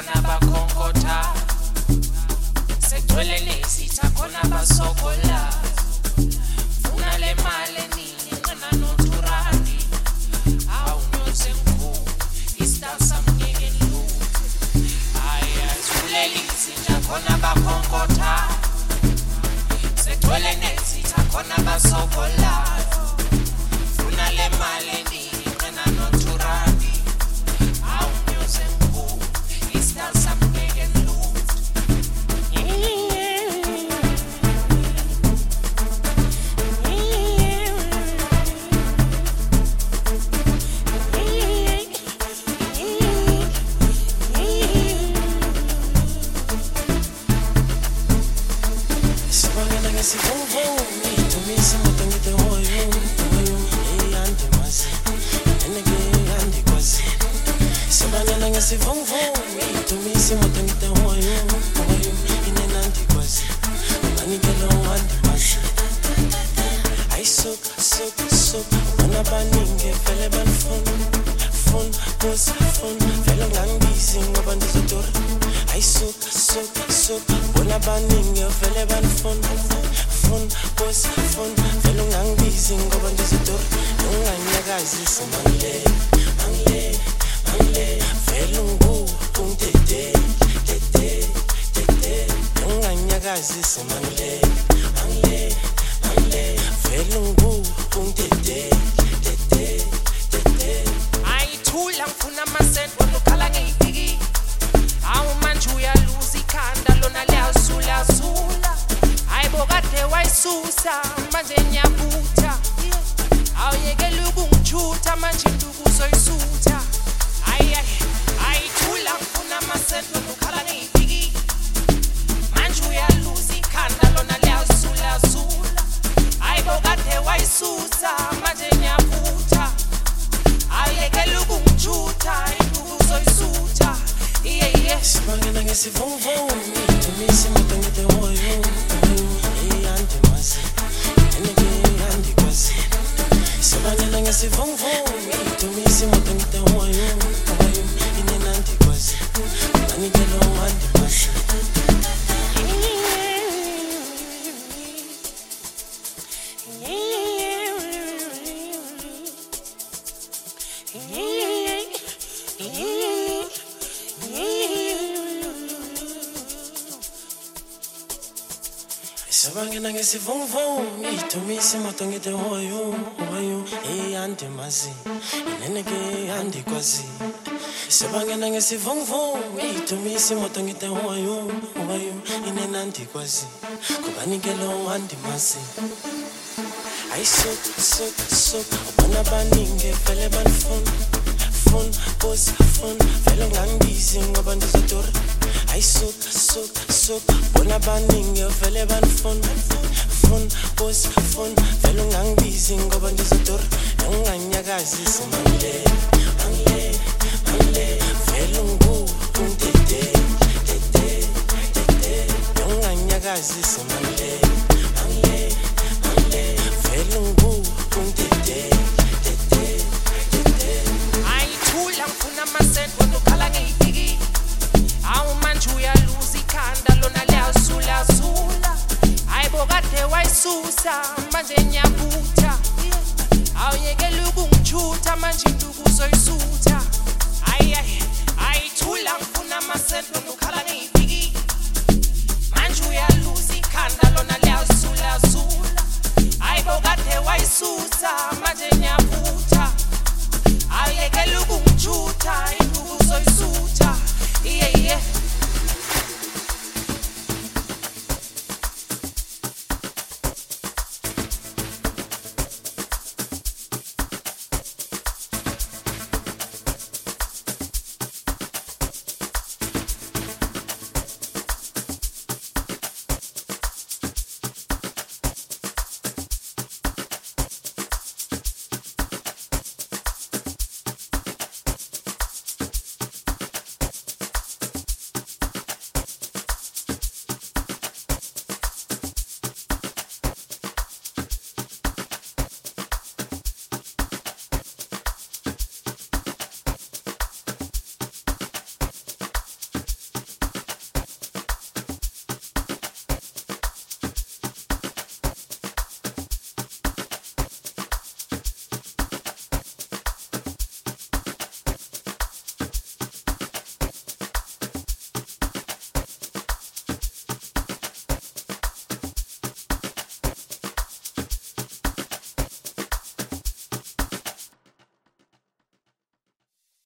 khona bakhonkotha sekugcwele nesitha khona basokola funa le mali eningi nqena noturandi awunyose ngikhulu isitasa mnyeke lu ayazuleli izinja khona bakhonkotha sekugcwele nesitha khona basokola funa le mali eningi nqena noturandi awunyose ngikhulu isitasa mnyeke lu Sabangena ngesivunguvungu ngithumisa imoto ngithi hoyo andimazi ineneke andikwazi Sabangena ngesivunguvungu ngithumisa imoto ngithi hoyo inena andikwazi kubanikelo andimazi so ubona baningi vele banifuna boss vele ngangibizi ngoba ndizodura so bona baningi vele banifuna boss vele ngangibizi ngoba ndizodura unganyakazi simangile vele ngutete unganyakazi simangile vele ngutete ayithula ngifuna amasent wena ukhala ngiyifiki awu manje uyaluza ikhanda lona liyazula hayibo kade wayisusa manje nyabutha awuyekela ukungijutha manje induku uzoyisutha ayithula ngifuna amasent wena ukhala ngiyifiki manje uyaluza ikhanda lona liyazula hayibo kade wayisusa